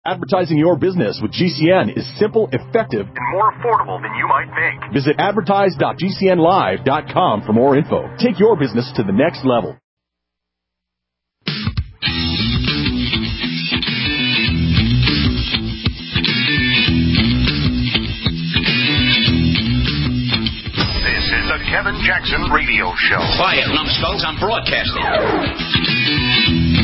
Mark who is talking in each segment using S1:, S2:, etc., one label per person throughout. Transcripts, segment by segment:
S1: Advertising your business with GCN is simple, effective,
S2: and more affordable than you might think.
S1: Visit advertise.gcnlive.com for more info. Take your business to the next level.
S2: This is the Kevin Jackson Radio Show.
S3: Quiet, numbskulls, I'm broadcasting.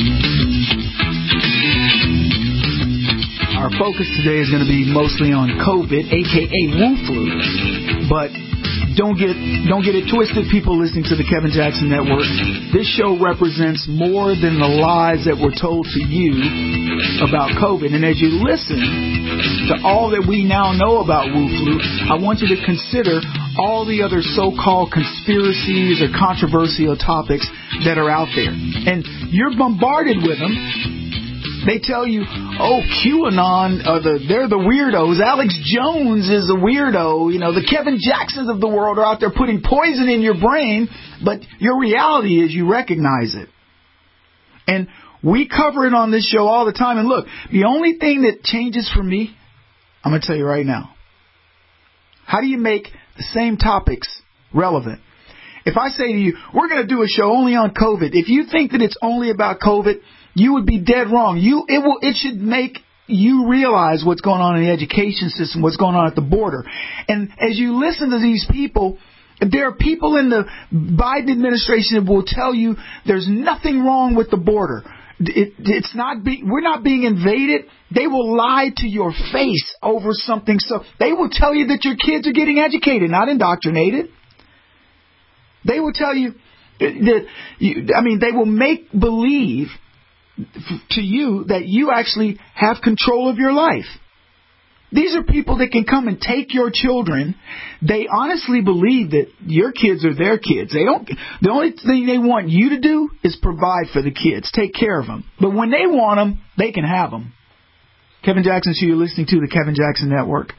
S4: Our focus today is going to be mostly on COVID, a.k.a. Wu flu. But don't get it twisted, people listening to the Kevin Jackson Network. This show represents more than the lies that were told to you about COVID. And as you listen to all that we now know about Wu flu, I want you to consider all the other so-called conspiracies or controversial topics that are out there. And you're bombarded with them. They tell you, oh, QAnon, they're the weirdos. Alex Jones is a weirdo. You know, the Kevin Jacksons of the world are out there putting poison in your brain. But your reality is you recognize it. And we cover it on this show all the time. And look, the only thing that changes for me, I'm going to tell you right now. How do you make the same topics relevant? If I say to you, we're going to do a show only on COVID, if you think that it's only about COVID, you would be dead wrong. It should make you realize what's going on in the education system, what's going on at the border. And as you listen to these people, there are people in the Biden administration that will tell you there's nothing wrong with the border. We're not being invaded. They will lie to your face over something. So they will tell you that your kids are getting educated, not indoctrinated. They will tell you that, they will make believe to you that you actually have control of your life. These are people that can come and take your children. They honestly believe that your kids are their kids. The only thing they want you to do is provide for the kids, take care of them. But when they want them, they can have them. Kevin Jackson, so you're listening to the Kevin Jackson Network,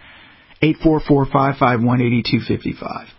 S4: 844-551-8255.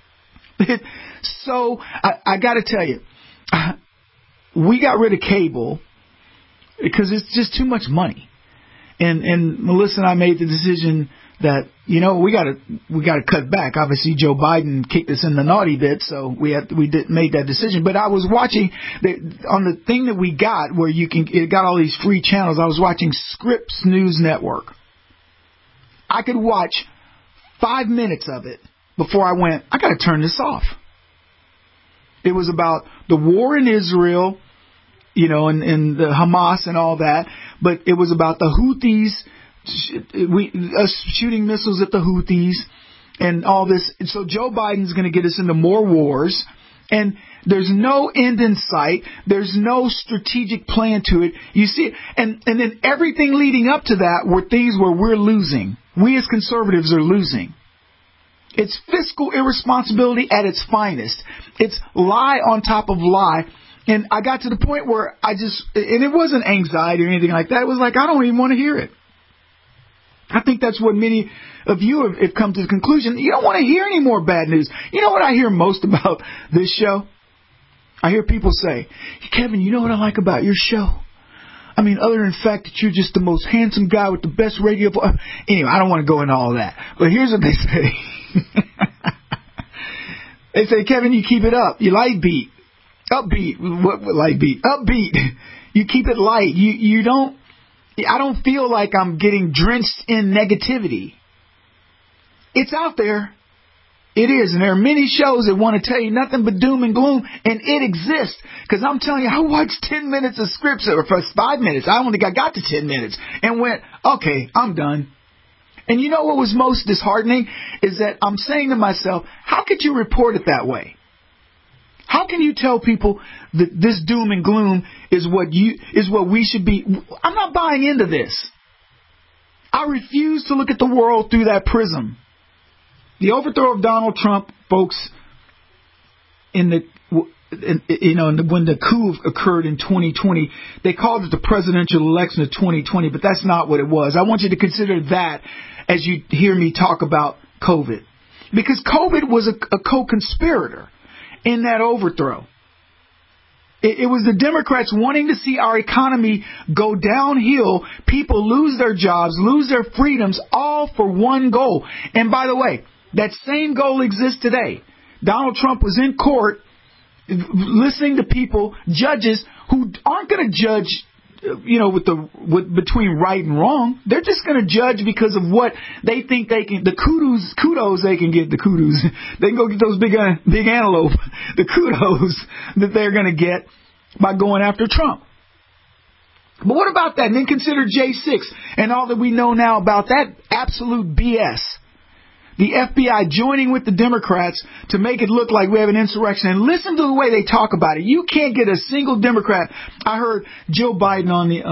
S4: So I got to tell you, we got rid of cable because it's just too much money. And Melissa and I made the decision that, we got to cut back. Obviously, Joe Biden kicked us in the naughty bit, so we made that decision. But I was watching on the thing that we got where it got all these free channels. I was watching Scripps News Network. I could watch 5 minutes of it before I went, I got to turn this off. It was about the war in Israel, and the Hamas and all that. But it was about the Houthis, us shooting missiles at the Houthis and all this. And so Joe Biden's going to get us into more wars. And there's no end in sight. There's no strategic plan to it. You see it. And then everything leading up to that were things where we're losing. We as conservatives are losing. It's fiscal irresponsibility at its finest. It's lie on top of lie. And I got to the point where and it wasn't anxiety or anything like that. It was like, I don't even want to hear it. I think that's what many of you have come to the conclusion. You don't want to hear any more bad news. You know what I hear most about this show? I hear people say, Kevin, you know what I like about your show? I mean, other than the fact that you're just the most handsome guy with the best radio. Anyway, I don't want to go into all that. But here's what they say. They say, Kevin, you keep it up. You light beat. Upbeat. What light beat? Upbeat. You keep it light. You don't. I don't feel like I'm getting drenched in negativity. It's out there. It is. And there are many shows that want to tell you nothing but doom and gloom. And it exists. Because I'm telling you, I watched 10 minutes of scripts, or for 5 minutes. I only got to 10 minutes. And went, okay, I'm done. And you know what was most disheartening? Is that I'm saying to myself, how could you report it that way? How can you tell people that this doom and gloom is what we should be? I'm not buying into this. I refuse to look at the world through that prism. The overthrow of Donald Trump, folks, when the coup occurred in 2020, they called it the presidential election of 2020, but that's not what it was. I want you to consider that as you hear me talk about COVID. Because COVID was a co-conspirator in that overthrow. It was the Democrats wanting to see our economy go downhill, people lose their jobs, lose their freedoms, all for one goal. And by the way, that same goal exists today. Donald Trump was in court listening to people, judges, who aren't going to judge, between right and wrong. They're just going to judge because of what they think they can, the kudos they can get, the kudos. They can go get those big antelope, the kudos that they're going to get by going after Trump. But what about that? And then consider J6 and all that we know now about that absolute BS. The FBI joining with the Democrats to make it look like we have an insurrection. And listen to the way they talk about it. You can't get a single Democrat. I heard Joe Biden on the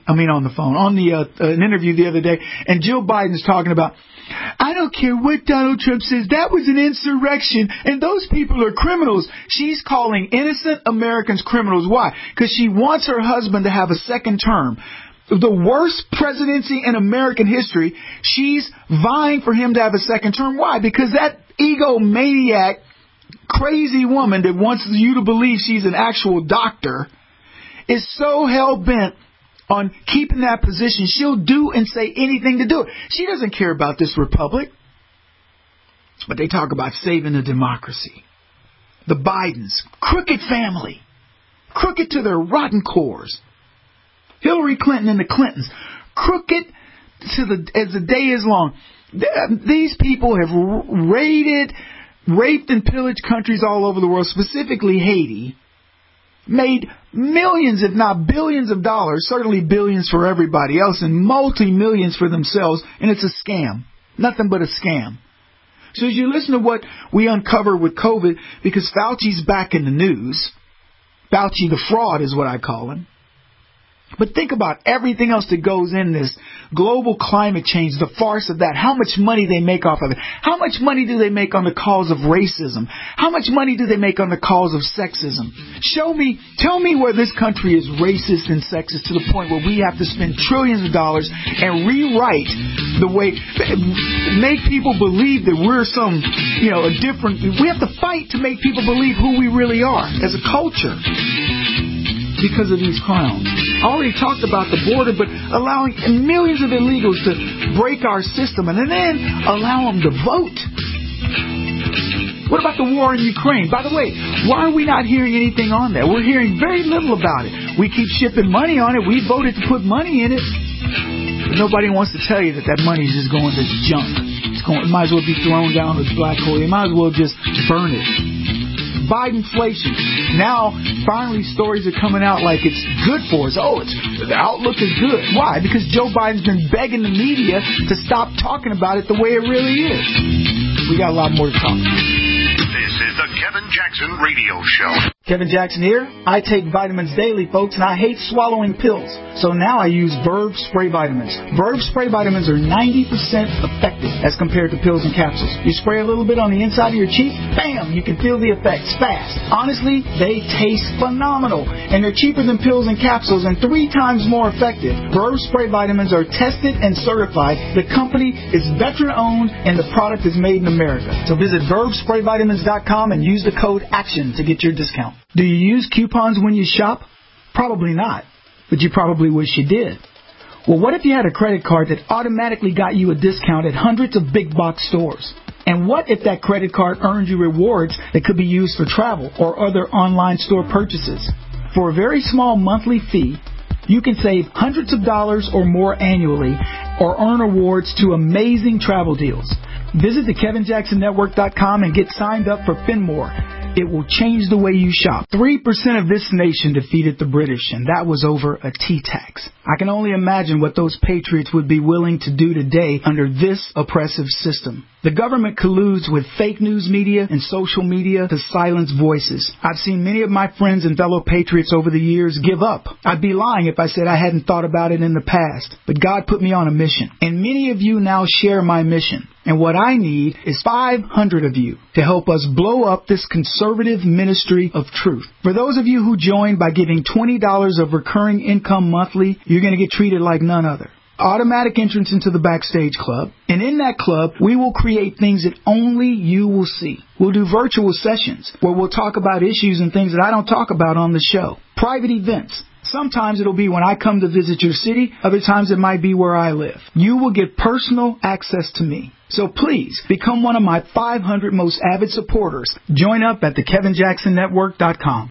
S4: an interview the other day, and Jill Biden's talking about, I don't care what Donald Trump says, that was an insurrection, and those people are criminals. She's calling innocent Americans criminals. Why? Because she wants her husband to have a second term. The worst presidency in American history, she's vying for him to have a second term. Why? Because that egomaniac, crazy woman that wants you to believe she's an actual doctor is so hell-bent on keeping that position, she'll do and say anything to do it. She doesn't care about this republic. But they talk about saving the democracy. The Bidens, crooked family, crooked to their rotten cores. Hillary Clinton and the Clintons, crooked as the day is long. These people have raped and pillaged countries all over the world, specifically Haiti, made millions, if not billions of dollars, certainly billions for everybody else, and multi-millions for themselves, and it's a scam. Nothing but a scam. So as you listen to what we uncovered with COVID, because Fauci's back in the news, Fauci the fraud is what I call him. But think about everything else that goes in this global climate change, the farce of that, how much money they make off of it. How much money do they make on the cause of racism? How much money do they make on the cause of sexism? Tell me where this country is racist and sexist to the point where we have to spend trillions of dollars and rewrite the way, make people believe that we're some, a different, we have to fight to make people believe who we really are as a culture. Because of these clowns. I already talked about the border, but allowing millions of illegals to break our system and then allow them to vote. What about the war in Ukraine? By the way, why are we not hearing anything on that? We're hearing very little about it. We keep shipping money on it. We voted to put money in it. But nobody wants to tell you that money is just going to junk. It might as well be thrown down the black hole. You might as well just burn it. Bidenflation. Now, finally, stories are coming out like it's good for us. The outlook is good. Why? Because Joe Biden's been begging the media to stop talking about it the way it really is. We got a lot more to talk about.
S2: This is the Kevin Jackson Radio Show.
S4: Kevin Jackson here. I take vitamins daily, folks, and I hate swallowing pills. So now I use Verve Spray Vitamins. Verve Spray Vitamins are 90% effective as compared to pills and capsules. You spray a little bit on the inside of your cheek, bam, you can feel the effects fast. Honestly, they taste phenomenal, and they're cheaper than pills and capsules and 3 times more effective. Verve Spray Vitamins are tested and certified. The company is veteran-owned, and the product is made in America. So visit VerveSprayVitamins.com and use the code ACTION to get your discount. Do you use coupons when you shop? Probably not, but you probably wish you did. Well, what if you had a credit card that automatically got you a discount at hundreds of big box stores? And what if that credit card earned you rewards that could be used for travel or other online store purchases? For a very small monthly fee, you can save hundreds of dollars or more annually or earn awards to amazing travel deals. Visit the KevinJacksonNetwork.com and get signed up for Finmore. It will change the way you shop. 3% of this nation defeated the British, and that was over a tea tax. I can only imagine what those patriots would be willing to do today under this oppressive system. The government colludes with fake news media and social media to silence voices. I've seen many of my friends and fellow patriots over the years give up. I'd be lying if I said I hadn't thought about it in the past. But God put me on a mission, and many of you now share my mission. And what I need is 500 of you to help us blow up this conservative ministry of truth. For those of you who join by giving $20 of recurring income monthly, you're going to get treated like none other. automatic entrance into the Backstage Club. And in that club, we will create things that only you will see. We'll do virtual sessions where we'll talk about issues and things that I don't talk about on the show. Private events. Sometimes it'll be when I come to visit your city. Other times it might be where I live. You will get personal access to me. So please, become one of my 500 most avid supporters. Join up at thekevinjacksonnetwork.com.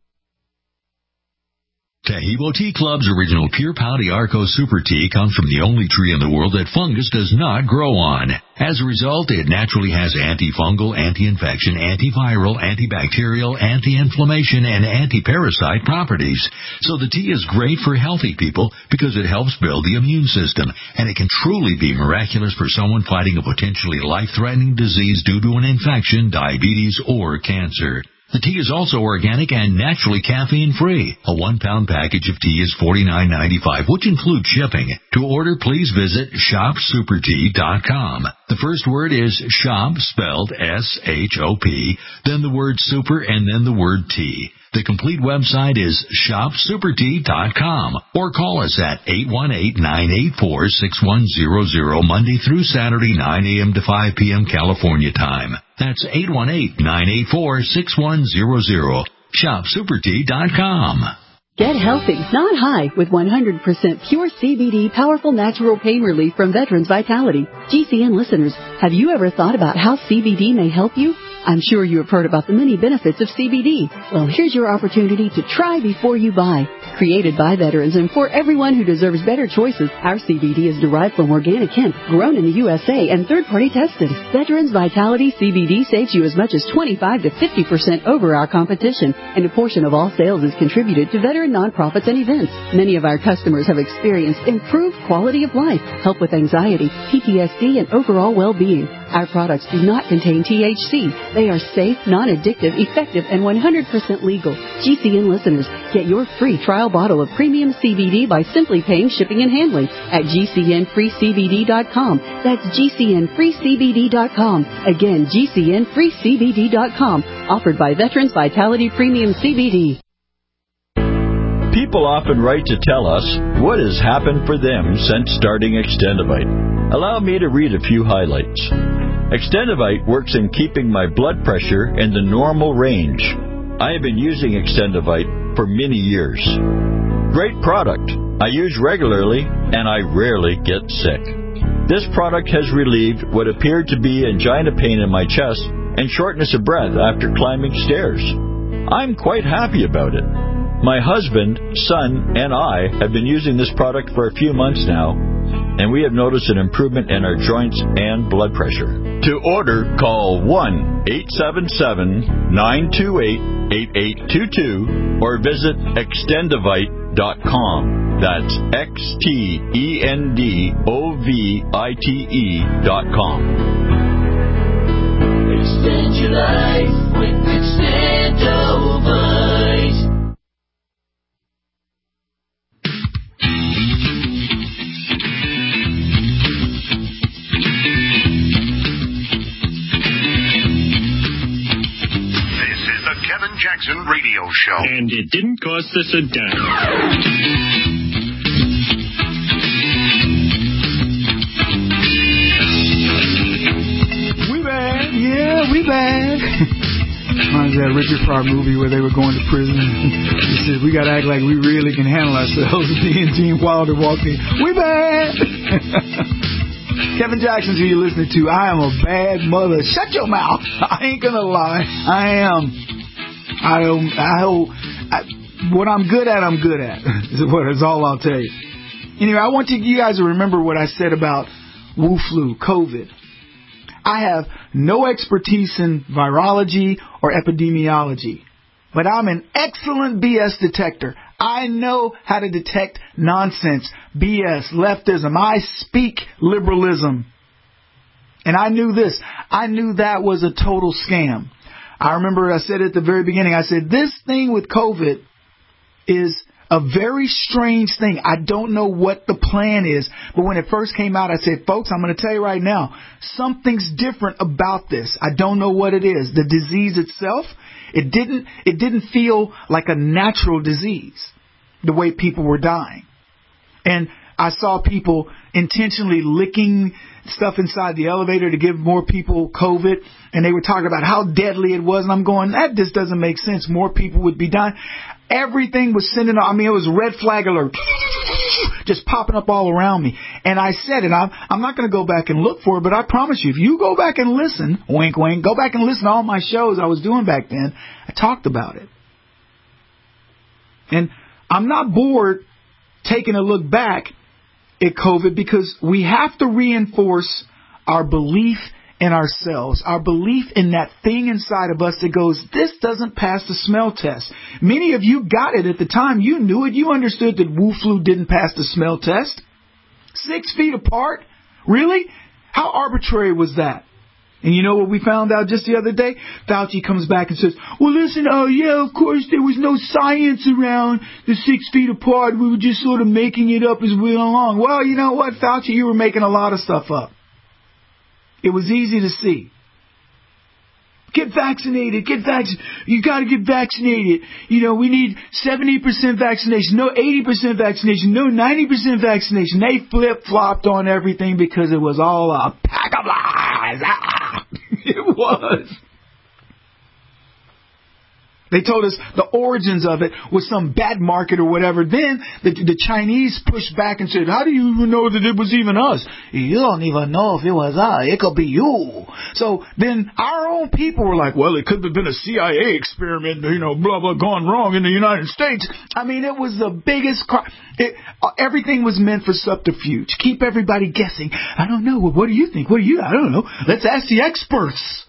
S3: Taheebo Tea Club's original Pure Pau Arco Super Tea comes from the only tree in the world that fungus does not grow on. As a result, it naturally has antifungal, anti-infection, antiviral, antibacterial, anti-inflammation, and anti-parasite properties. So the tea is great for healthy people because it helps build the immune system, and it can truly be miraculous for someone fighting a potentially life-threatening disease due to an infection, diabetes, or cancer. The tea is also organic and naturally caffeine-free. A 1-pound package of tea is $49.95, which includes shipping. To order, please visit shopsupertea.com. The first word is shop, spelled S-H-O-P, then the word super, and then the word tea. The complete website is shopsupertea.com, or call us at 818-984-6100 Monday through Saturday, 9 a.m. to 5 p.m. California time. That's 818-984-6100. Shopsupertea.com.
S5: Get healthy, not high, with 100% pure CBD powerful natural pain relief from Veterans Vitality. GCN listeners, have you ever thought about how CBD may help you? I'm sure you have heard about the many benefits of CBD. Well, here's your opportunity to try before you buy. Created by veterans and for everyone who deserves better choices, our CBD is derived from organic hemp, grown in the USA, and third-party tested. Veterans Vitality CBD saves you as much as 25 to 50% over our competition, and a portion of all sales is contributed to veteran nonprofits and events. Many of our customers have experienced improved quality of life, help with anxiety, PTSD, and overall well-being. Our products do not contain THC. They are safe, non-addictive, effective, and 100% legal. GCN listeners, get your free trial bottle of premium CBD by simply paying shipping and handling at GCNFreeCBD.com. That's GCNFreeCBD.com. Again, GCNFreeCBD.com. Offered by Veterans Vitality Premium CBD.
S6: People often write to tell us what has happened for them since starting Extendivite. Allow me to read a few highlights. Extendivite works in keeping my blood pressure in the normal range. I have been using Extendivite for many years. Great product. I use regularly and I rarely get sick. This product has relieved what appeared to be angina pain in my chest and shortness of breath after climbing stairs. I'm quite happy about it. My husband, son, and I have been using this product for a few months now, and we have noticed an improvement in our joints and blood pressure. To order, call 1-877-928-8822 or visit Extendivite.com. That's XTENDOVITE.com.
S7: Extend your life with Extendovite.
S2: Kevin Jackson Radio Show.
S8: And it didn't cost us a dime.
S4: We bad. Yeah, we bad. Reminds me of that Richard Pryor movie where they were going to prison. He said, we got to act like we really can handle ourselves. And Gene Wilder walked in. We bad. Kevin Jackson's who you're listening to. I am a bad mother. Shut your mouth. I ain't going to lie. I am. What I'm good at, I'm good at. Is all I'll tell you. Anyway, I want you guys to remember what I said about Wu flu, COVID. I have no expertise in virology or epidemiology, but I'm an excellent BS detector. I know how to detect nonsense, BS, leftism. I speak liberalism. And I knew this. I knew that was a total scam. I remember I said at the very beginning, I said, this thing with COVID is a very strange thing. I don't know what the plan is. But when it first came out, I said, folks, I'm going to tell you right now, something's different about this. I don't know what it is. The disease itself, it didn't feel like a natural disease, the way people were dying. And I saw people intentionally licking stuff inside the elevator to give more people COVID, and they were talking about how deadly it was, and I'm going, that just doesn't make sense. More people would be dying. Everything was sending, I mean, it was red flag alert, just popping up all around me. And I said it, I'm not going to go back and look for it, but I promise you, if you go back and listen, wink, wink, go back and listen to all my shows I was doing back then, I talked about it. And I'm not bored taking a look back at COVID, because we have to reinforce our belief in ourselves, our belief in that thing inside of us that goes, this doesn't pass the smell test. Many of you got it at the time. You knew it. You understood that Wu flu didn't pass the smell test. 6 feet apart? Really? How arbitrary was that? And you know what we found out just the other day? Fauci comes back and says, well, listen, yeah, of course, there was no science around the 6 feet apart. We were just sort of making it up as we went along. Well, you know what, Fauci, you were making a lot of stuff up. It was easy to see. Get vaccinated. You got to get vaccinated. You know, we need 70% vaccination, no 80% vaccination, no 90% vaccination. They flip-flopped on everything because it was all a pack of lies. It was. They told us the origins of it was some bad market or whatever. Then the Chinese pushed back and said, how do you even know that it was even us? You don't even know if it was us. It could be you. So then our own people were like, well, it could have been a CIA experiment, blah, blah, gone wrong in the United States. I mean, it was the biggest crime. Everything was meant for subterfuge. Keep everybody guessing. I don't know. Well, what do you think? I don't know. Let's ask the experts.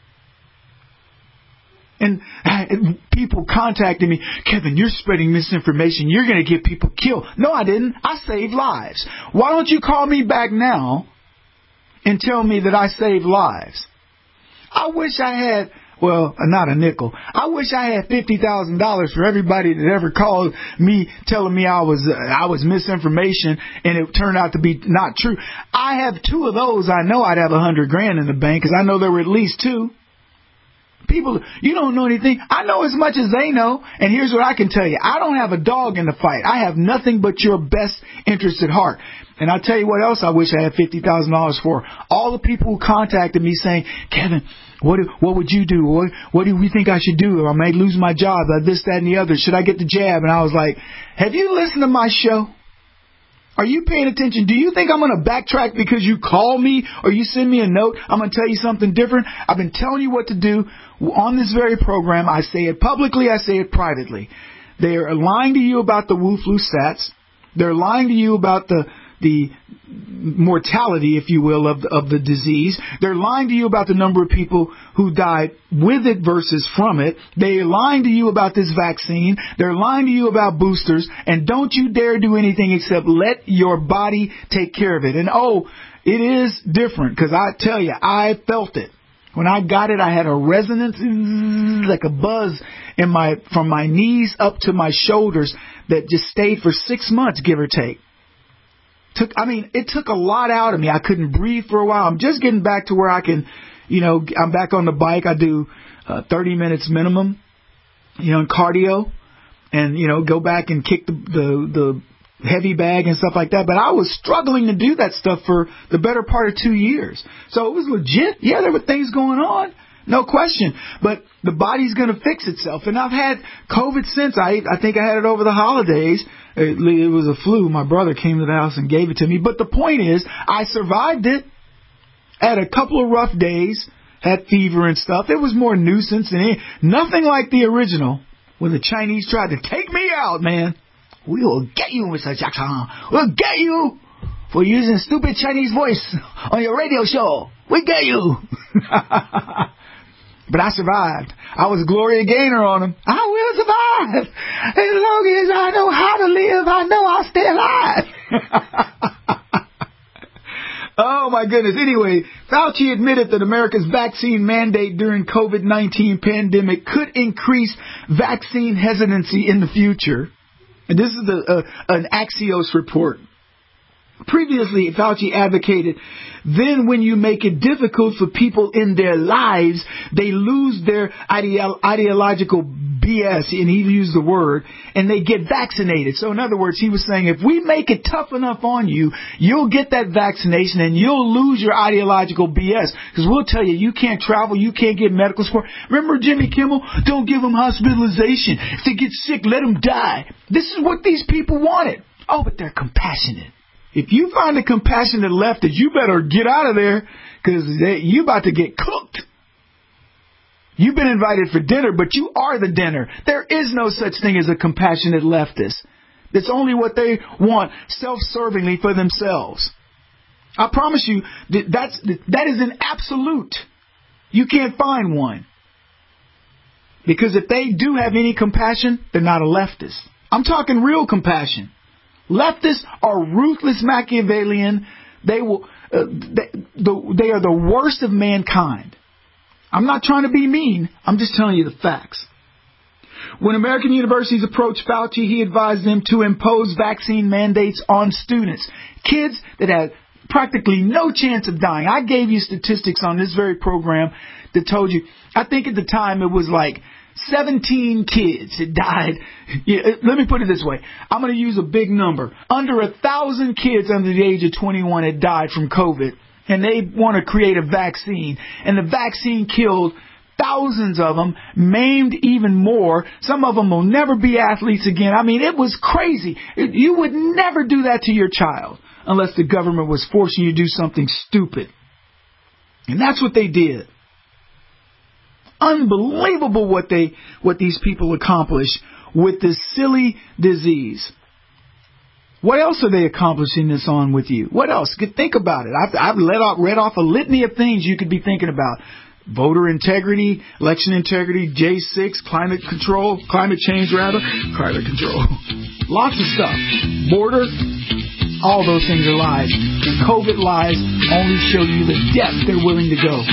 S4: And people contacted me, Kevin, you're spreading misinformation. You're going to get people killed. No, I didn't. I saved lives. Why don't you call me back now and tell me that I saved lives? I wish I had, well, not a nickel. I wish I had $50,000 for everybody that ever called me telling me I was misinformation and it turned out to be not true. I have 2 of those. I know I'd have $100,000 in the bank because I know there were at least 2. People, you don't know anything. I know as much as they know. And here's what I can tell you. I don't have a dog in the fight. I have nothing but your best interest at heart. And I'll tell you what else I wish I had $50,000 for. All the people who contacted me saying, Kevin, what would you do? What do we think I should do? I may lose my job, this, that, and the other. Should I get the jab? And I was like, have you listened to my show? Are you paying attention? Do you think I'm going to backtrack because you call me or you send me a note? I'm going to tell you something different. I've been telling you what to do on this very program. I say it publicly. I say it privately. They are lying to you about the Wu flu stats. They're lying to you about the mortality, if you will, of the disease. They're lying to you about the number of people who died with it versus from it. They're lying to you about this vaccine. They're lying to you about boosters. And don't you dare do anything except let your body take care of it. And it is different because I tell you, I felt it. When I got it, I had a resonance, like a buzz from my knees up to my shoulders that just stayed for 6 months, give or take. It took a lot out of me. I couldn't breathe for a while. I'm just getting back to where I can, I'm back on the bike. I do 30 minutes minimum, in cardio and, go back and kick the heavy bag and stuff like that. But I was struggling to do that stuff for the better part of 2 years. So it was legit. Yeah, there were things going on. No question. But the body's going to fix itself. And I've had COVID since. I think I had it over the holidays. It was a flu. My brother came to the house and gave it to me. But the point is, I survived it. Had a couple of rough days. Had fever and stuff. It was more nuisance than nothing like the original when the Chinese tried to take me out, man. We will get you, Mr. Jackson. We'll get you for using stupid Chinese voice on your radio show. We get you. But I survived. I was Gloria Gaynor on them. I will survive. As long as I know how to live, I know I'll stay alive. Oh, my goodness. Anyway, Fauci admitted that America's vaccine mandate during COVID-19 pandemic could increase vaccine hesitancy in the future. And this is an Axios report. Previously, Fauci advocated, then when you make it difficult for people in their lives, they lose their ideological BS, and he used the word, and they get vaccinated. So in other words, he was saying, if we make it tough enough on you, you'll get that vaccination and you'll lose your ideological BS. Because we'll tell you, you can't travel, you can't get medical support. Remember Jimmy Kimmel? Don't give them hospitalization. If they get sick, let them die. This is what these people wanted. Oh, but they're compassionate. If you find a compassionate leftist, you better get out of there, because you about to get cooked. You've been invited for dinner, but you are the dinner. There is no such thing as a compassionate leftist. It's only what they want self-servingly for themselves. I promise you, that is an absolute. You can't find one. Because if they do have any compassion, they're not a leftist. I'm talking real compassion. Leftists are ruthless Machiavellian. They are the worst of mankind. I'm not trying to be mean. I'm just telling you the facts. When American universities approached Fauci, he advised them to impose vaccine mandates on students. Kids that had practically no chance of dying. I gave you statistics on this very program that told you, I think at the time it was like 17 kids had died. Let me put it this way. I'm going to use a big number. Under 1,000 kids under the age of 21 had died from COVID. And they want to create a vaccine. And the vaccine killed thousands of them, maimed even more. Some of them will never be athletes again. I mean, it was crazy. You would never do that to your child unless the government was forcing you to do something stupid. And that's what they did. Unbelievable what these people accomplished with this silly disease. What else are they accomplishing this on with you? What else? Think about it. I've read off a litany of things you could be thinking about. Voter integrity, election integrity, J6, climate control, climate change rather, climate control. Lots of stuff. Border, all those things are lies. And COVID lies only show you the depth they're willing to go.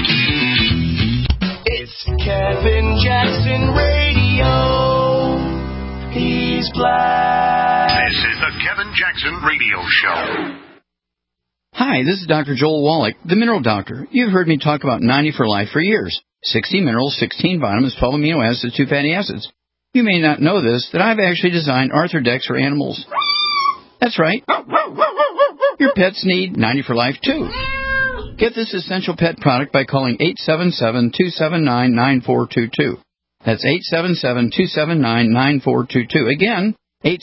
S7: It's Kevin Jackson Radio. He's black.
S2: This is the Kevin Jackson Radio Show.
S9: Hi, this is Dr. Joel Wallach, the Mineral Doctor. You've heard me talk about 90 for Life for years. 60 minerals, 16 vitamins, 12 amino acids, 2 fatty acids. You may not know this, that I've actually designed Arthrodex for animals. That's right. Your pets need 90 for Life too. Get this essential pet product by calling 877-279-9422. That's 877-279-9422. Again,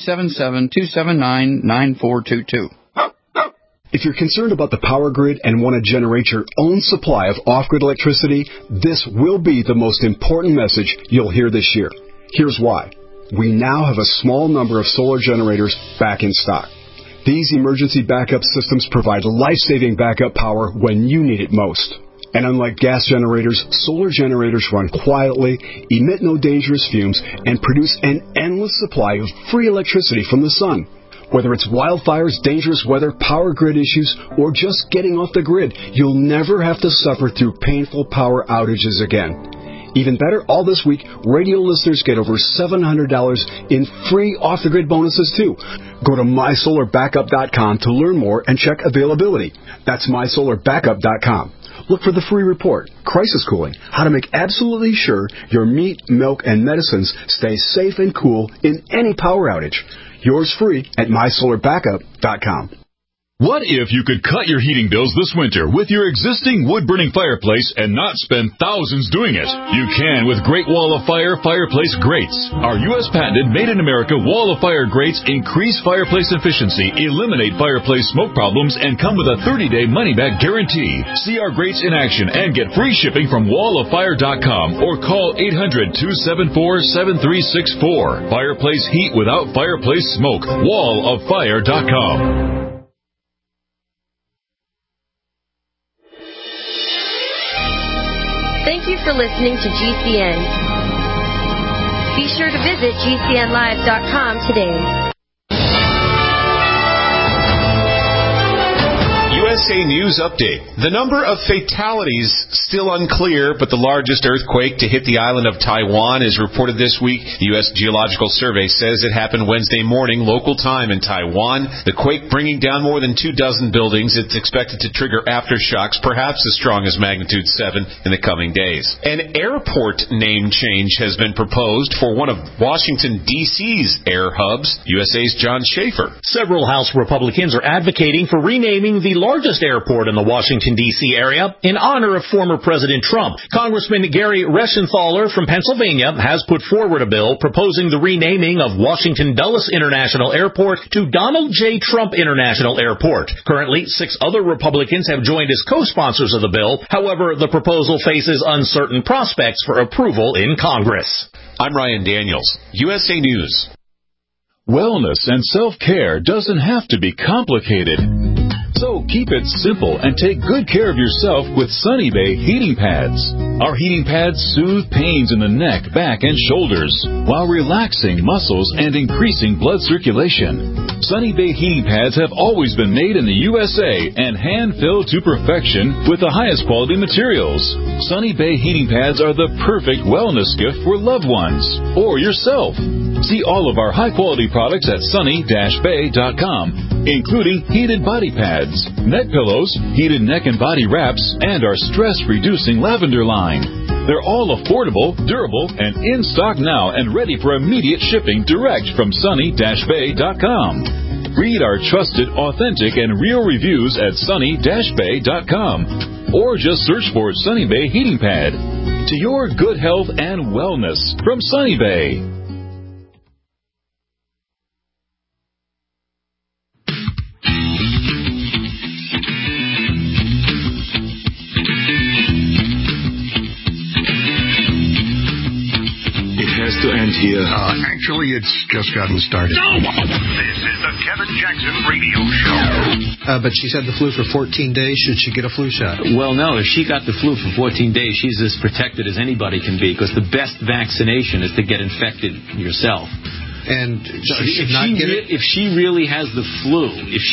S9: 877-279-9422.
S10: If you're concerned about the power grid and want to generate your own supply of off-grid electricity, this will be the most important message you'll hear this year. Here's why. We now have a small number of solar generators back in stock. These emergency backup systems provide life-saving backup power when you need it most. And unlike gas generators, solar generators run quietly, emit no dangerous fumes, and produce an endless supply of free electricity from the sun. Whether it's wildfires, dangerous weather, power grid issues, or just getting off the grid, you'll never have to suffer through painful power outages again. Even better, all this week, radio listeners get over $700 in free off-the-grid bonuses, too. Go to mysolarbackup.com to learn more and check availability. That's mysolarbackup.com. Look for the free report, Crisis Cooling, how to make absolutely sure your meat, milk, and medicines stay safe and cool in any power outage. Yours free at mysolarbackup.com.
S11: What if you could cut your heating bills this winter with your existing wood-burning fireplace and not spend thousands doing it? You can with Great Wall of Fire fireplace grates. Our U.S. patented made-in-America Wall of Fire grates increase fireplace efficiency, eliminate fireplace smoke problems, and come with a 30-day money-back guarantee. See our grates in action and get free shipping from walloffire.com or call 800-274-7364. Fireplace heat without fireplace smoke. walloffire.com.
S12: Thank you for listening to GCN. Be sure to visit GCNlive.com today.
S13: USA News Update. The number of fatalities still unclear, but the largest earthquake to hit the island of Taiwan is reported this week. The U.S. Geological Survey says it happened Wednesday morning, local time in Taiwan. The quake bringing down more than 24 buildings. It's expected to trigger aftershocks, perhaps as strong as magnitude 7 in the coming days. An airport name change has been proposed for one of Washington, D.C.'s air hubs. USA's John Schaefer.
S14: Several House Republicans are advocating for renaming the largest airport in the Washington, D.C. area in honor of former President Trump. Congressman Gary Reschenthaler from Pennsylvania has put forward a bill proposing the renaming of Washington Dulles International Airport to Donald J. Trump International Airport. Currently, 6 other Republicans have joined as co-sponsors of the bill. However, the proposal faces uncertain prospects for approval in Congress.
S13: I'm Ryan Daniels, USA News.
S11: Wellness and self-care doesn't have to be complicated. So keep it simple and take good care of yourself with Sunny Bay heating pads. Our heating pads soothe pains in the neck, back, and shoulders while relaxing muscles and increasing blood circulation. Sunny Bay heating pads have always been made in the USA and hand-filled to perfection with the highest quality materials. Sunny Bay heating pads are the perfect wellness gift for loved ones or yourself. See all of our high-quality products at sunny-bay.com, including heated body pads, neck pillows, heated neck and body wraps, and our stress-reducing lavender line. They're all affordable, durable, and in stock now and ready for immediate shipping direct from sunny-bay.com. Read our trusted, authentic, and real reviews at sunny-bay.com. Or just search for Sunny Bay Heating Pad. To your good health and wellness from Sunny Bay.
S15: To end here. Actually, it's just gotten started.
S2: No! This is the Kevin Jackson Radio Show.
S16: But she's had the flu for 14 days. Should she get a flu shot?
S17: Well, no. If she got the flu for 14 days, she's as protected as anybody can be, because the best vaccination is to get infected yourself.
S16: And so
S17: if she really has the flu,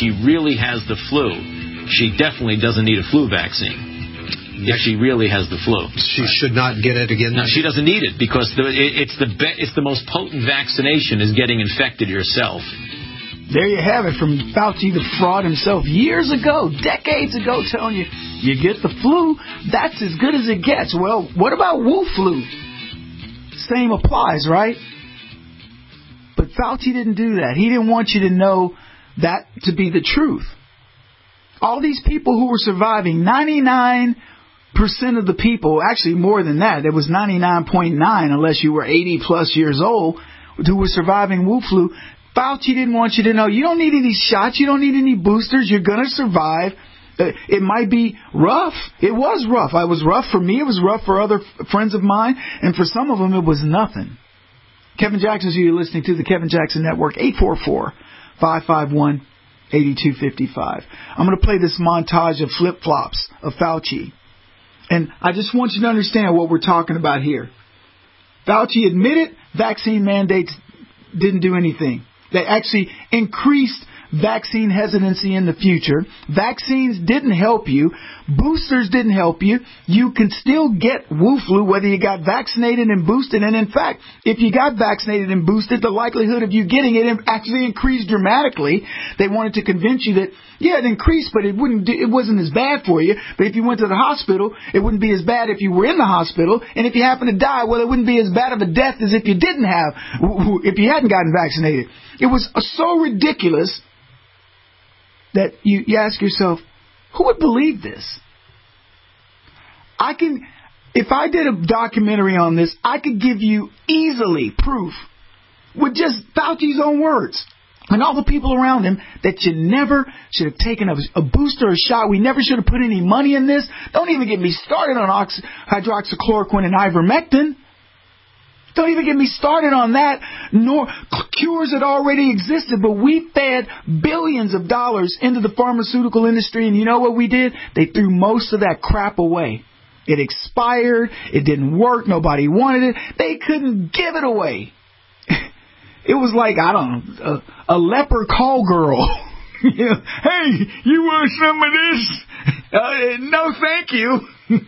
S17: she definitely doesn't need a flu vaccine. If she really has the flu,
S16: she should not get it again.
S17: No, she doesn't need it, because it's the most potent vaccination is getting infected yourself.
S4: There you have it from Fauci, the fraud himself, years ago, decades ago, telling you, you get the flu, that's as good as it gets. Well, what about Wu flu? Same applies, right? But Fauci didn't do that. He didn't want you to know that to be the truth. All these people who were surviving, 99% of the people, actually more than that, there was 99.9 unless you were 80 plus years old, who were surviving Wu flu. Fauci didn't want you to know, you don't need any shots, you don't need any boosters, you're going to survive. It might be rough. It was rough. It was rough for me, it was rough for other friends of mine, and for some of them it was nothing. Kevin Jackson's who you're listening to, the Kevin Jackson Network, 844-551-8255. I'm going to play this montage of flip-flops of Fauci. And I just want you to understand what we're talking about here. Fauci admitted vaccine mandates didn't do anything. They actually increased vaccine hesitancy in the future. Vaccines didn't help you. Boosters didn't help you. You can still get Wu flu whether you got vaccinated and boosted. And in fact, if you got vaccinated and boosted, the likelihood of you getting it actually increased dramatically. They wanted to convince you that, yeah, it increased, but it wasn't as bad for you. But if you went to the hospital, it wouldn't be as bad if you were in the hospital. And if you happened to die, well, it wouldn't be as bad of a death as if you if you hadn't gotten vaccinated. It was so ridiculous that you ask yourself, who would believe this? If I did a documentary on this, I could give you easily proof with just Fauci's own words and all the people around him that you never should have taken a booster or a shot. We never should have put any money in this. Don't even get me started on hydroxychloroquine and ivermectin. Don't even get me started on that. Nor cures that already existed, but we fed billions of dollars into the pharmaceutical industry, and you know what we did? They threw most of that crap away. It expired. It didn't work. Nobody wanted it. They couldn't give it away. It was like, I don't know, a leper call girl. Hey, you want some of this? No, thank you.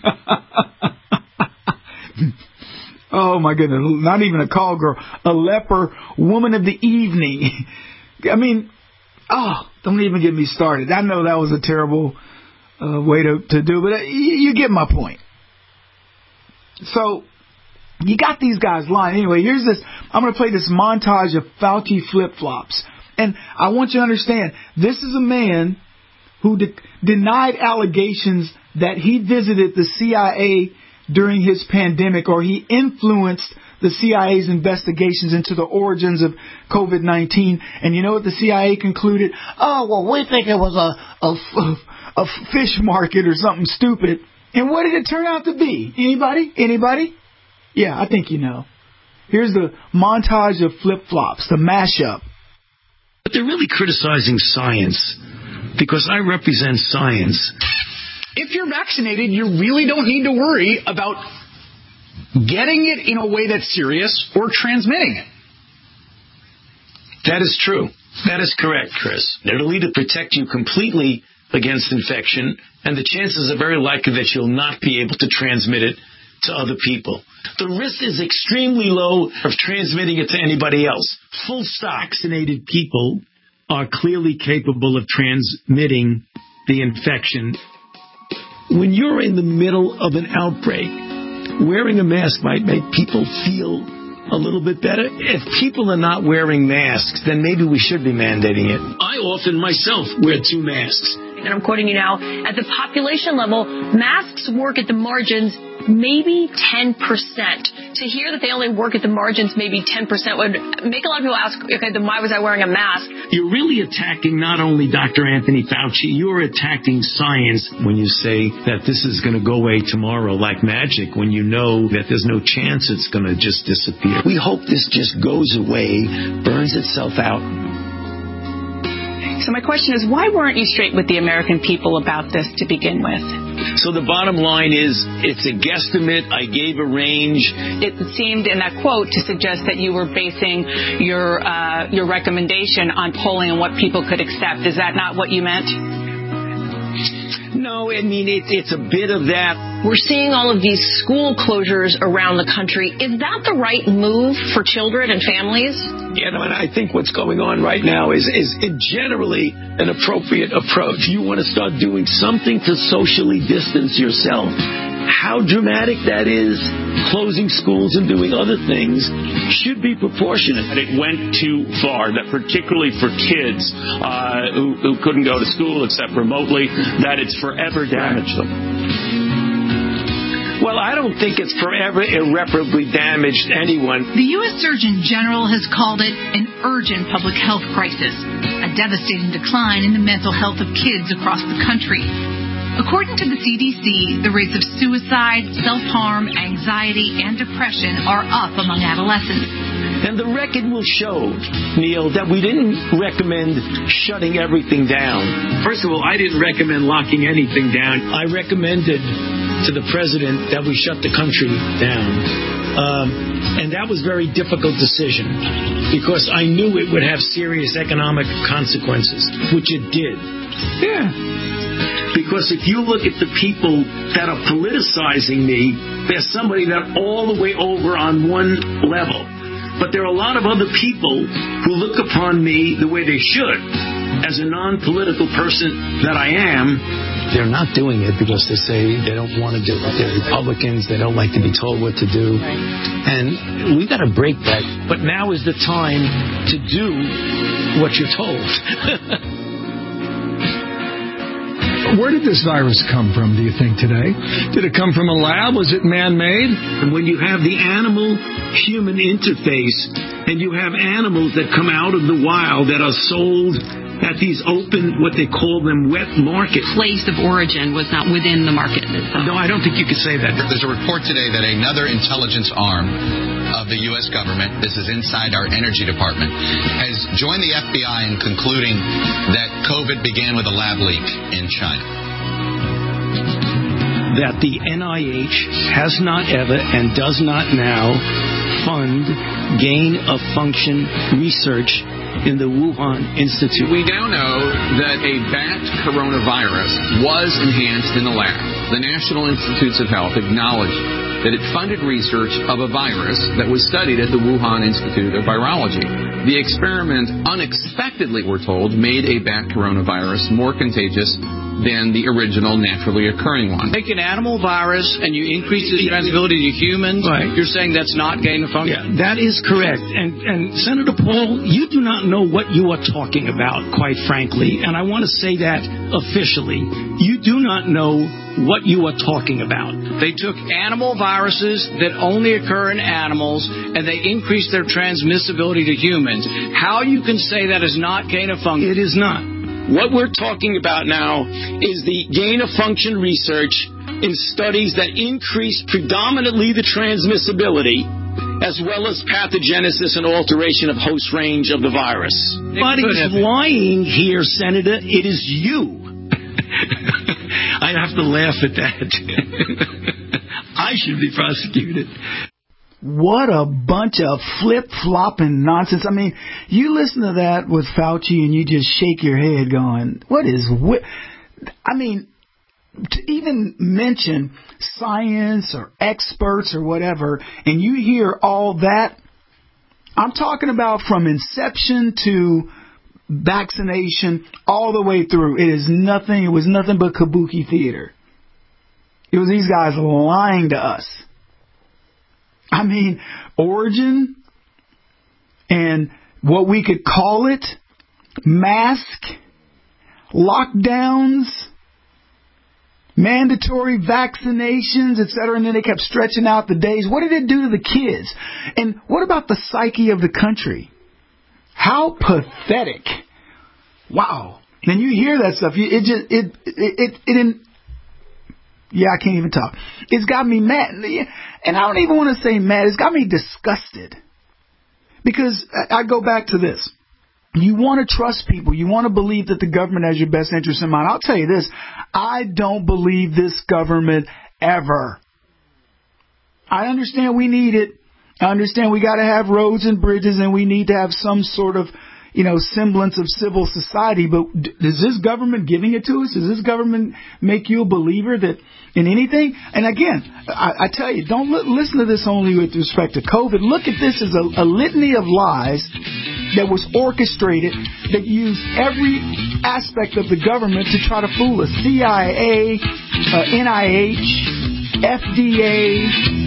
S4: Oh, my goodness. Not even a call girl. A leper, woman of the evening. I mean, don't even get me started. I know that was a terrible way to do, but you get my point. So, you got these guys lying. Anyway, here's this. I'm going to play this montage of Fauci flip-flops. And I want you to understand, this is a man who denied allegations that he visited the CIA during his pandemic, or he influenced the CIA's investigations into the origins of COVID-19. And you know what the CIA concluded? Oh, well, we think it was a fish market or something stupid. And what did it turn out to be? Anybody? Yeah, I think you know. Here's the montage of flip-flops, the mashup.
S18: But they're really criticizing science, because I represent science.
S19: If you're vaccinated, you really don't need to worry about getting it in a way that's serious or transmitting it.
S18: That is true. That is correct, Chris. It'll either protect you completely against infection, and the chances are very likely that you'll not be able to transmit it to other people. The risk is extremely low of transmitting it to anybody else. Full stop. Vaccinated people are clearly capable of transmitting the infection. When you're in the middle of an outbreak, wearing a mask might make people feel a little bit better. If people are not wearing masks, then maybe we should be mandating it. I often myself wear 2 masks.
S20: And I'm quoting you now, at the population level, masks work at the margins maybe 10%. To hear that they only work at the margins maybe 10% would make a lot of people ask, okay, then why was I wearing a mask?
S18: You're really attacking not only Dr. Anthony Fauci, you're attacking science when you say that this is going to go away tomorrow like magic, when you know that there's no chance it's going to just disappear. We hope this just goes away, burns itself out.
S20: So my question is, why weren't you straight with the American people about this to begin with?
S18: So the bottom line is, it's a guesstimate. I gave a range.
S20: It seemed in that quote to suggest that you were basing your recommendation on polling and what people could accept. Is that not what you meant?
S18: No, I mean, it's a bit of that.
S20: We're seeing all of these school closures around the country. Is that the right move for children and families?
S18: Yeah, no, and I think what's going on right now is generally an appropriate approach. You want to start doing something to socially distance yourself. How dramatic that is, closing schools and doing other things, should be proportionate.
S8: It went too far, that particularly for kids who couldn't go to school except remotely, that it's forever damaged them.
S18: Well, I don't think it's forever irreparably damaged anyone.
S21: The U.S. Surgeon General has called it an urgent public health crisis, a devastating decline in the mental health of kids across the country. According to the CDC, the rates of suicide, self-harm, anxiety, and depression are up among adolescents.
S18: And the record will show, Neil, that we didn't recommend shutting everything down. First of all, I didn't recommend locking anything down. I recommended to the president that we shut the country down. And that was a very difficult decision because I knew it would have serious economic consequences, which it did. Yeah. Because if you look at the people that are politicizing me, there's somebody that all the way over on one level. But there are a lot of other people who look upon me the way they should, as a non-political person that I am. They're not doing it because they say they don't want to do it. They're Republicans. They don't like to be told what to do. And we've got to break that. But now is the time to do what you're told.
S22: Where did this virus come from, do you think, today?
S18: Did it come from a lab? Was it man-made? And when you have the animal-human interface, and you have animals that come out of the wild that are sold at these open, what they call them, wet markets.
S21: Place of origin was not within the market itself.
S18: No, I don't think you could say that.
S23: There's a report today that another intelligence arm of the U.S. government, this is inside our energy department, has joined the FBI in concluding that COVID began with a lab leak in China.
S18: That the NIH has not ever and does not now fund gain-of-function research in the Wuhan Institute.
S23: We now know that a bat coronavirus was enhanced in the lab. The National Institutes of Health acknowledged that it funded research of a virus that was studied at the Wuhan Institute of Virology. The experiment unexpectedly, we're told, made a bat coronavirus more contagious than the original naturally occurring one.
S18: Take an animal virus and you increase its transmissibility to humans. Right. You're saying that's not gain of function?
S1: Yeah, that is correct. And Senator Paul, you do not know what you are talking about, quite frankly. And I want to say that officially. You do not know what you are talking about.
S18: They took animal viruses that only occur in animals and they increased their transmissibility to humans. How you can say that is not gain of function?
S1: It is not.
S18: What we're talking about now is the gain-of-function research in studies that increase predominantly the transmissibility as well as pathogenesis and alteration of host range of the virus.
S1: Nobody's lying here, Senator. It is you. I have to laugh at that. I should be prosecuted.
S4: What a bunch of flip-flopping nonsense. I mean, you listen to that with Fauci and you just shake your head going, I mean, to even mention science or experts or whatever, and you hear all that, I'm talking about from inception to vaccination all the way through. It was nothing but kabuki theater. It was these guys lying to us. I mean, origin and what we could call it, mask, lockdowns, mandatory vaccinations, etc. And then they kept stretching out the days. What did it do to the kids? And what about the psyche of the country? How pathetic. Wow. And you hear that stuff. I can't even talk. It's got me mad. And I don't even want to say mad. It's got me disgusted. Because I go back to this. You want to trust people. You want to believe that the government has your best interest in mind. I'll tell you this. I don't believe this government ever. I understand we need it. I understand we got to have roads and bridges and we need to have some sort of, semblance of civil society. But is this government giving it to us? Does this government make you a believer that in anything? And again, I tell you, don't listen to this only with respect to COVID. Look at this as a litany of lies that was orchestrated, that used every aspect of the government to try to fool us. CIA, NIH, FDA.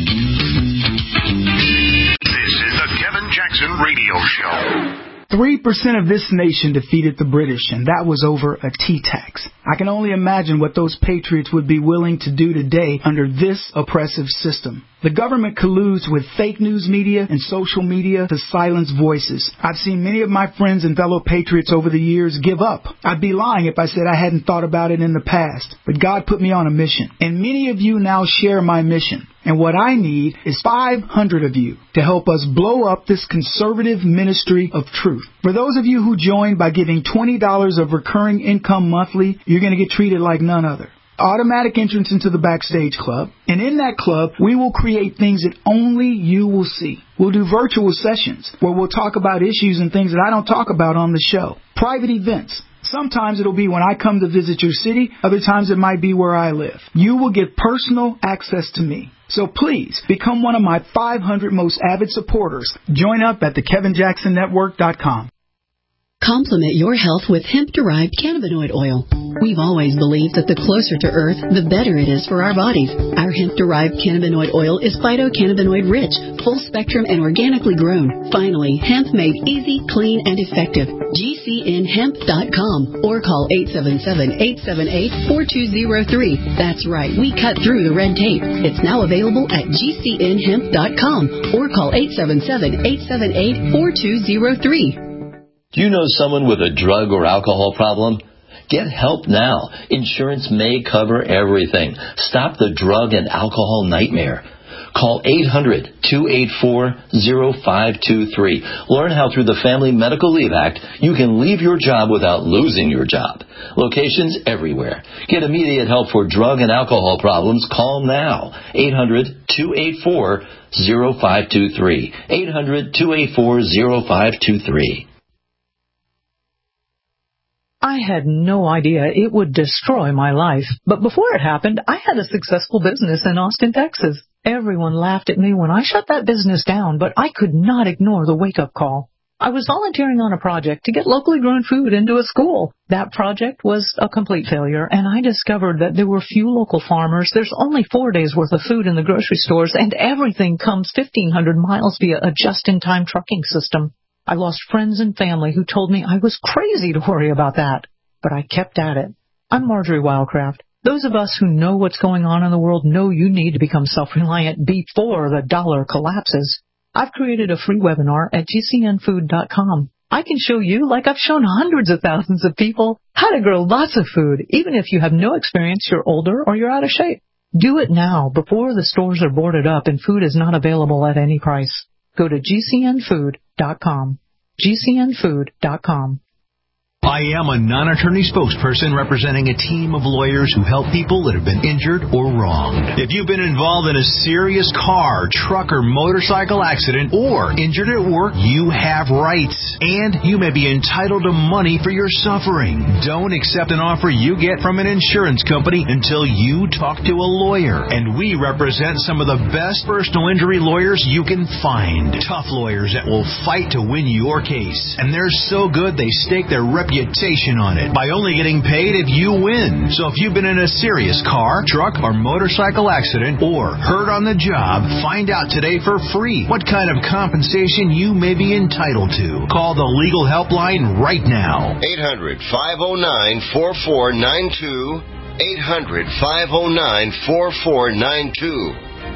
S2: This is the Kevin Jackson Radio Show.
S4: 3% of this nation defeated the British, and that was over a tea tax. I can only imagine what those patriots would be willing to do today under this oppressive system. The government colludes with fake news media and social media to silence voices. I've seen many of my friends and fellow patriots over the years give up. I'd be lying if I said I hadn't thought about it in the past. But God put me on a mission, and many of you now share my mission. And what I need is 500 of you to help us blow up this conservative ministry of truth. For those of you who join by giving $20 of recurring income monthly, you're going to get treated like none other. Automatic entrance into the Backstage Club. And in that club, we will create things that only you will see. We'll do virtual sessions where we'll talk about issues and things that I don't talk about on the show. Private events. Sometimes it'll be when I come to visit your city. Other times it might be where I live. You will get personal access to me. So please, become one of my 500 most avid supporters. Join up at thekevinjacksonnetwork.com.
S3: Complement your health with hemp-derived cannabinoid oil. We've always believed that the closer to Earth, the better it is for our bodies. Our hemp-derived cannabinoid oil is phytocannabinoid-rich, full-spectrum, and organically grown. Finally, hemp made easy, clean, and effective. GCNhemp.com or call 877-878-4203. That's right, we cut through the red tape. It's now available at GCNhemp.com or call 877-878-4203.
S5: Do you know someone with a drug or alcohol problem? Get help now. Insurance may cover everything. Stop the drug and alcohol nightmare. Call 800-284-0523. Learn how through the Family Medical Leave Act you can leave your job without losing your job. Locations everywhere. Get immediate help for drug and alcohol problems. Call now. 800-284-0523. 800-284-0523.
S6: I had no idea it would destroy my life. But before it happened, I had a successful business in Austin, Texas. Everyone laughed at me when I shut that business down, but I could not ignore the wake-up call. I was volunteering on a project to get locally grown food into a school. That project was a complete failure, and I discovered that there were few local farmers. There's only 4 days' worth of food in the grocery stores, and everything comes 1,500 miles via a just-in-time trucking system. I lost friends and family who told me I was crazy to worry about that, but I kept at it. I'm Marjorie Wildcraft. Those of us who know what's going on in the world know you need to become self-reliant before the dollar collapses. I've created a free webinar at gcnfood.com. I can show you, like I've shown hundreds of thousands of people, how to grow lots of food, even if you have no experience, you're older, or you're out of shape. Do it now before the stores are boarded up and food is not available at any price. Go to gcnfood.com. gcnfood.com.
S7: I am a non-attorney spokesperson representing a team of lawyers who help people that have been injured or wronged. If you've been involved in a serious car, truck, or motorcycle accident or injured at work, you have rights, and you may be entitled to money for your suffering. Don't accept an offer you get from an insurance company until you talk to a lawyer, and we represent some of the best personal injury lawyers you can find. Tough lawyers that will fight to win your case, and they're so good they stake their reputation on it by only getting paid if you win. So if you've been in a serious car, truck, or motorcycle accident or hurt on the job, find out today for free what kind of compensation you may be entitled to. Call the legal helpline right now.
S9: 800-509-4492. 800-509-4492.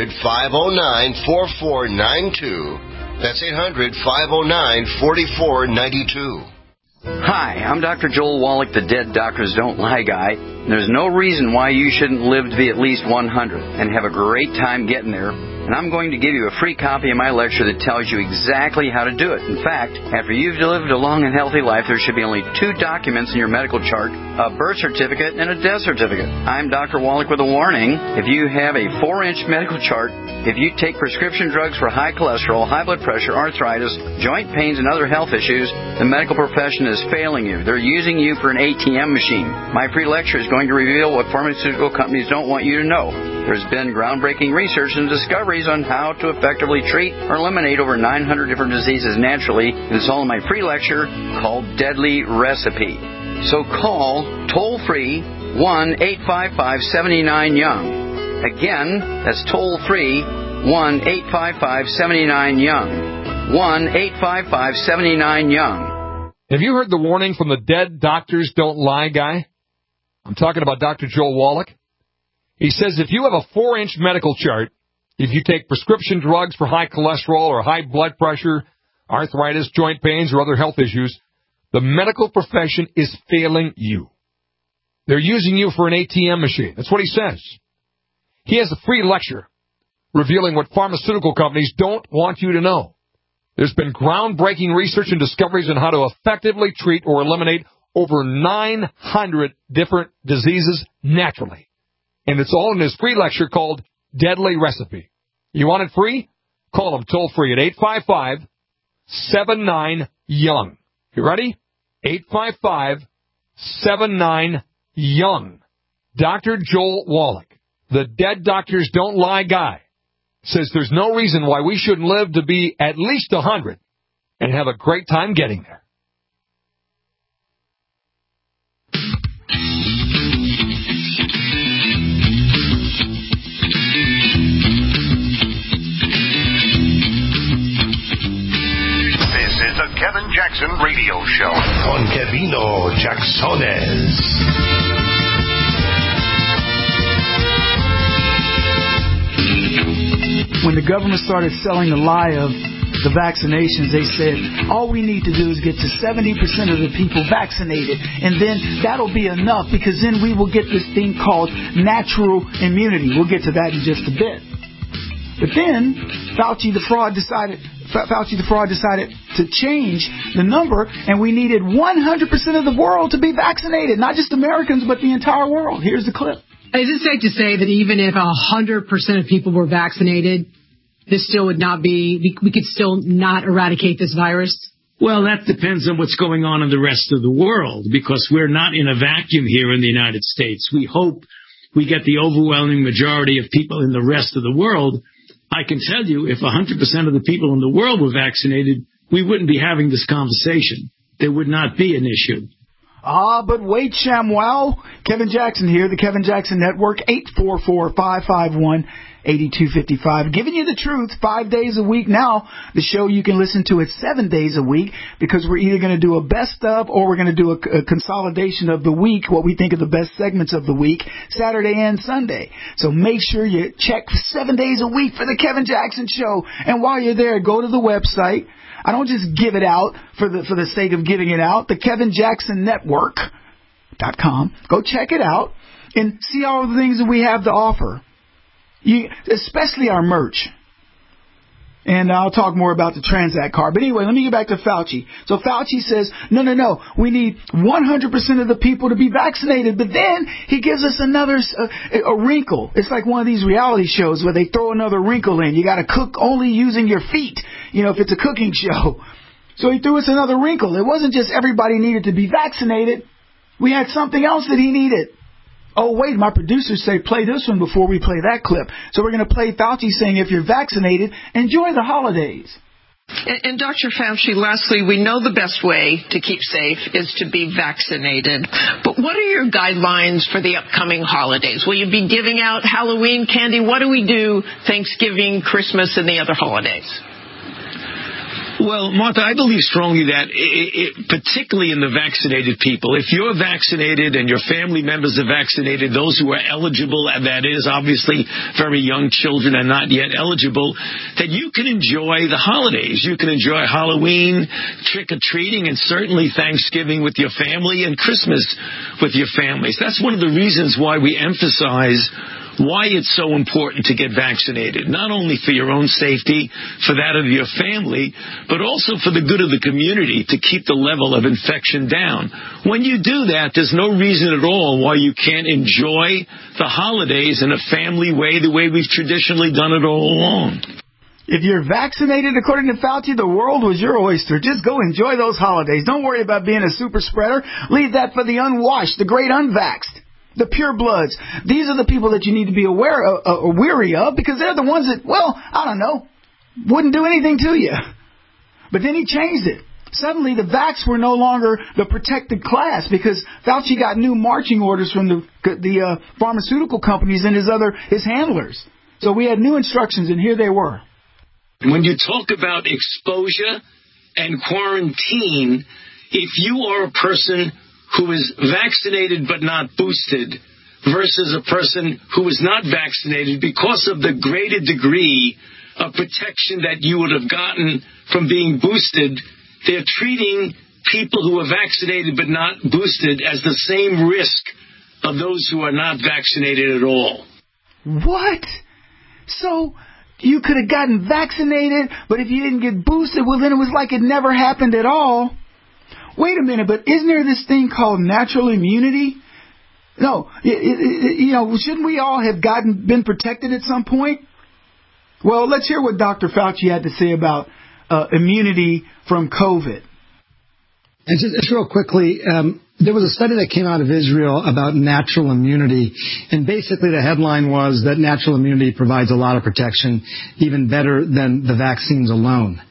S9: 800-509-4492. That's 800-509-4492.
S24: Hi, I'm Dr. Joel Wallach, the Dead Doctors Don't Lie guy. There's no reason why you shouldn't live to be at least 100 and have a great time getting there. And I'm going to give you a free copy of my lecture that tells you exactly how to do it. In fact, after you've lived a long and healthy life, there should be only 2 documents in your medical chart, a birth certificate and a death certificate. I'm Dr. Wallach with a warning. If you have a 4-inch medical chart, if you take prescription drugs for high cholesterol, high blood pressure, arthritis, joint pains, and other health issues, the medical profession is failing you. They're using you for an ATM machine. My free lecture is going to reveal what pharmaceutical companies don't want you to know. There's been groundbreaking research and discoveries on how to effectively treat or eliminate over 900 different diseases naturally. And it's all in my free lecture called Deadly Recipe. So call toll-free 1-855-79-YOUNG. Again, that's toll-free 1-855-79-YOUNG. 1-855-79-YOUNG.
S25: Have you heard the warning from the Dead Doctors Don't Lie guy? I'm talking about Dr. Joel Wallach. He says if you have a 4-inch medical chart, if you take prescription drugs for high cholesterol or high blood pressure, arthritis, joint pains, or other health issues, the medical profession is failing you. They're using you for an ATM machine. That's what he says. He has a free lecture revealing what pharmaceutical companies don't want you to know. There's been groundbreaking research and discoveries on how to effectively treat or eliminate over 900 different diseases naturally. And it's all in his free lecture called Deadly Recipe. You want it free? Call him toll-free at 855-79-YOUNG. You ready? 855-79-YOUNG. Dr. Joel Wallach, the Dead Doctors Don't Lie guy, says there's no reason why we shouldn't live to be at least 100 and have a great time getting there.
S2: The Kevin Jackson Radio Show.
S9: Con Kevino Jacksones.
S4: When the government started selling the lie of the vaccinations, they said, all we need to do is get to 70% of the people vaccinated, and then that'll be enough, because then we will get this thing called natural immunity. We'll get to that in just a bit. But then Fauci the fraud decided to change the number, and we needed 100% of the world to be vaccinated, not just Americans, but the entire world. Here's the clip.
S26: Is it safe to say that even if 100% of people were vaccinated, this still would not be, we could still not eradicate this virus?
S18: Well, that depends on what's going on in the rest of the world, because we're not in a vacuum here in the United States. We hope we get the overwhelming majority of people in the rest of the world. I can tell you, if 100% of the people in the world were vaccinated, we wouldn't be having this conversation. There would not be an issue.
S4: But wait, ShamWow. Kevin Jackson here, the Kevin Jackson Network, 844-551-8255. Giving you the truth 5 days a week now. The show you can listen to it 7 days a week, because we're either going to do a best of or we're going to do a consolidation of the week, what we think are the best segments of the week, Saturday and Sunday. So make sure you check 7 days a week for the Kevin Jackson Show. And while you're there, go to the website. I don't just give it out for the sake of giving it out. The KevinJacksonNetwork.com. Go check it out and see all the things that we have to offer. Especially our merch. And I'll talk more about the Transact card. But anyway, let me get back to Fauci. So Fauci says, no, we need 100% of the people to be vaccinated. But then he gives us another a wrinkle. It's like one of these reality shows where they throw another wrinkle in. You got to cook only using your feet, if it's a cooking show. So he threw us another wrinkle. It wasn't just everybody needed to be vaccinated. We had something else that he needed. Oh, wait, my producers say play this one before we play that clip. So we're going to play Fauci saying, if you're vaccinated, enjoy the holidays.
S10: And Dr. Fauci, lastly, we know the best way to keep safe is to be vaccinated. But what are your guidelines for the upcoming holidays? Will you be giving out Halloween candy? What do we do Thanksgiving, Christmas, and the other holidays?
S18: Well, Martha, I believe strongly that, particularly in the vaccinated people, if you're vaccinated and your family members are vaccinated, those who are eligible, and that is obviously very young children and not yet eligible, that you can enjoy the holidays. You can enjoy Halloween, trick-or-treating, and certainly Thanksgiving with your family and Christmas with your families. That's one of the reasons why we emphasize why it's so important to get vaccinated, not only for your own safety, for that of your family, but also for the good of the community to keep the level of infection down. When you do that, there's no reason at all why you can't enjoy the holidays in a family way, the way we've traditionally done it all along.
S4: If you're vaccinated, according to Fauci, the world was your oyster. Just go enjoy those holidays. Don't worry about being a super spreader. Leave that for the unwashed, the great unvaxxed. The pure bloods. These are the people that you need to be weary of, because they're the ones that, wouldn't do anything to you. But then he changed it. Suddenly the vax were no longer the protected class, because Fauci got new marching orders from the pharmaceutical companies and his handlers. So we had new instructions, and here they were.
S18: When you talk about exposure and quarantine, if you are a person who is vaccinated but not boosted versus a person who is not vaccinated, because of the greater degree of protection that you would have gotten from being boosted, they're treating people who are vaccinated but not boosted as the same risk of those who are not vaccinated at all.
S4: What? So you could have gotten vaccinated, but if you didn't get boosted, well, then it was like it never happened at all. Wait a minute, but isn't there this thing called natural immunity? No, shouldn't we all have been protected at some point? Well, let's hear what Dr. Fauci had to say about immunity from COVID.
S22: And just real quickly, there was a study that came out of Israel about natural immunity, and basically the headline was that natural immunity provides a lot of protection, even better than the vaccines alone.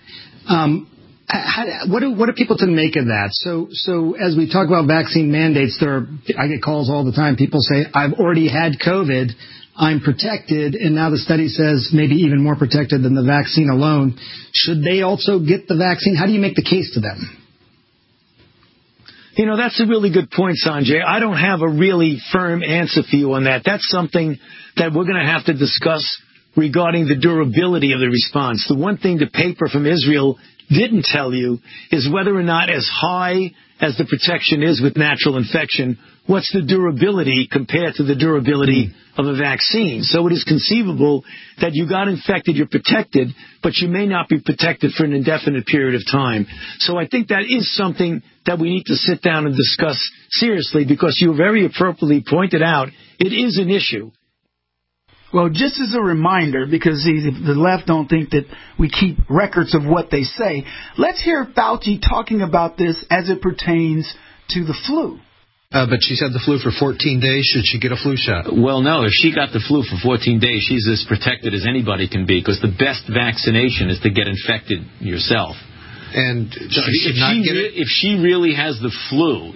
S22: What are people to make of that? So as we talk about vaccine mandates, I get calls all the time. People say, I've already had COVID, I'm protected, and now the study says maybe even more protected than the vaccine alone. Should they also get the vaccine? How do you make the case to them?
S18: That's a really good point, Sanjay. I don't have a really firm answer for you on that. That's something that we're going to have to discuss regarding the durability of the response. The one thing the paper from Israel didn't tell you is whether or not, as high as the protection is with natural infection, what's the durability compared to the durability of a vaccine. So it is conceivable that you got infected, you're protected, but you may not be protected for an indefinite period of time. So I think that is something that we need to sit down and discuss seriously, because you very appropriately pointed out it is an issue.
S4: Well, just as a reminder, because the left don't think that we keep records of what they say, let's hear Fauci talking about this as it pertains to the flu.
S11: But she's had the flu for 14 days. Should she get a flu shot?
S17: Well, no. If she got the flu for 14 days, she's as protected as anybody can be, because the best vaccination is to get infected yourself.
S11: And
S17: if she really has the flu,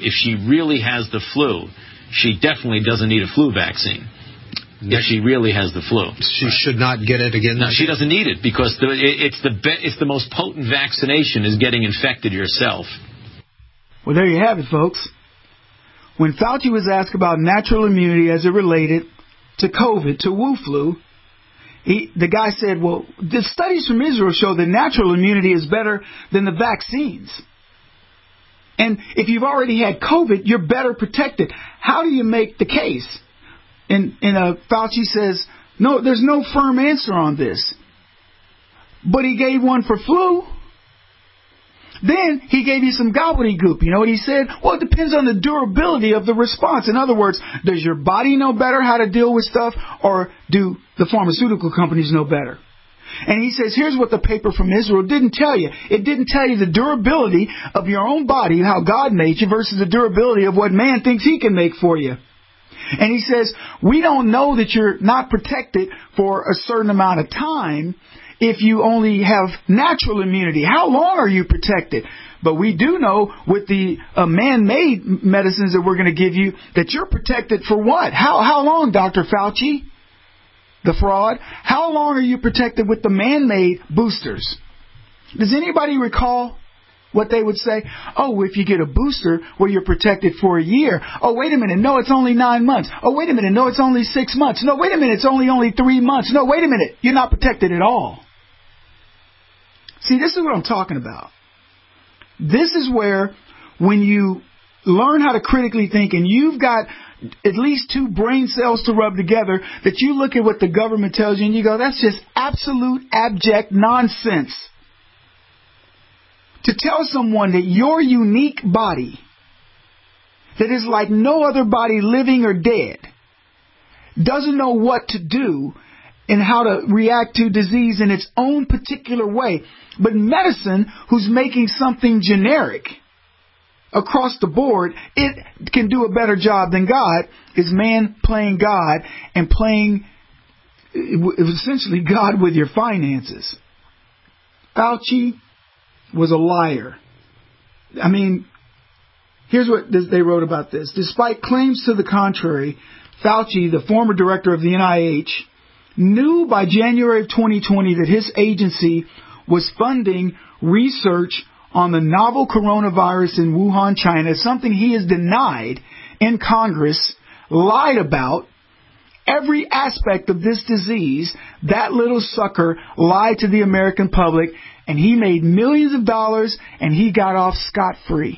S17: she definitely doesn't need a flu vaccine. If she really has the flu,
S11: she should not get it again.
S17: No, she doesn't need it, because it's the most potent vaccination is getting infected yourself.
S4: Well, there you have it, folks. When Fauci was asked about natural immunity as it related to COVID, to Wu flu, the guy said, well, the studies from Israel show that natural immunity is better than the vaccines. And if you've already had COVID, you're better protected. How do you make the case? And Fauci says, no, there's no firm answer on this. But he gave one for flu. Then he gave you some gobbledygook. You know what he said? Well, it depends on the durability of the response. In other words, does your body know better how to deal with stuff, or do the pharmaceutical companies know better? And he says, here's what the paper from Israel didn't tell you. It didn't tell you the durability of your own body, how God made you, versus the durability of what man thinks he can make for you. And he says, we don't know that you're not protected for a certain amount of time if you only have natural immunity. How long are you protected? But we do know with the man-made medicines that we're going to give you that you're protected for what? How long, Dr. Fauci? The fraud? How long are you protected with the man-made boosters? Does anybody recall what they would say? Oh, if you get a booster, well, you're protected for a year. Oh, wait a minute. No, it's only 9 months. Oh, wait a minute. No, it's only 6 months. No, wait a minute. It's only 3 months. No, wait a minute. You're not protected at all. See, this is what I'm talking about. This is where, when you learn how to critically think and you've got at least 2 brain cells to rub together, that you look at what the government tells you and you go, that's just absolute abject nonsense. To tell someone that your unique body, that is like no other body living or dead, doesn't know what to do and how to react to disease in its own particular way. But medicine, who's making something generic across the board, it can do a better job than God, is man playing God and playing essentially God with your finances. Fauci was a liar. I mean, here's what they wrote about this. Despite claims to the contrary, Fauci, the former director of the NIH, knew by January of 2020 that his agency was funding research on the novel coronavirus in Wuhan, China, something he has denied in Congress, lied about. Every aspect of this disease, that little sucker lied to the American public, and he made millions of dollars, and he got off scot-free.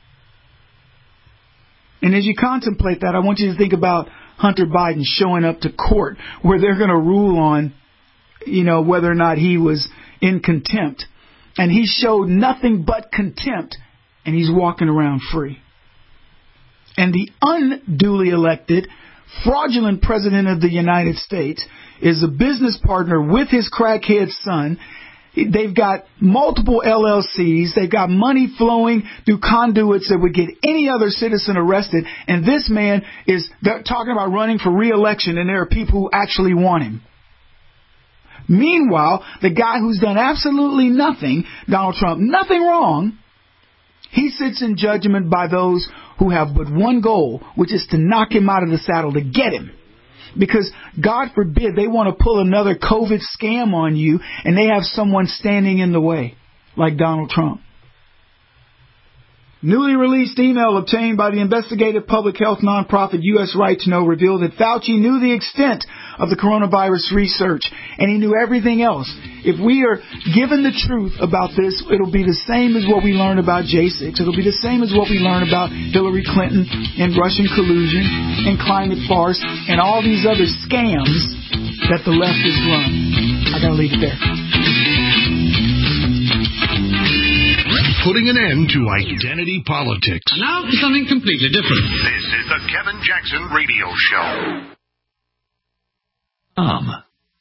S4: And as you contemplate that, I want you to think about Hunter Biden showing up to court where they're going to rule on, whether or not he was in contempt. And he showed nothing but contempt, and he's walking around free. And the unduly elected, fraudulent president of the United States is a business partner with his crackhead son. They've got multiple LLCs. They've got money flowing through conduits that would get any other citizen arrested. And this man is talking about running for re-election, and there are people who actually want him. Meanwhile, the guy who's done absolutely nothing, Donald Trump, nothing wrong, he sits in judgment by those who have but one goal, which is to knock him out of the saddle, to get him. Because, God forbid, they want to pull another COVID scam on you and they have someone standing in the way, like Donald Trump. Newly released email obtained by the investigative public health nonprofit U.S. Right to Know revealed that Fauci knew the extent of the coronavirus research, and he knew everything else. If we are given the truth about this, it'll be the same as what we learned about J6. It'll be the same as what we learned about Hillary Clinton and Russian collusion and climate farce and all these other scams that the left has run. I gotta leave it there.
S2: Putting an end to identity politics.
S12: Now for something completely different.
S2: This is the Kevin Jackson Radio Show.
S12: Um.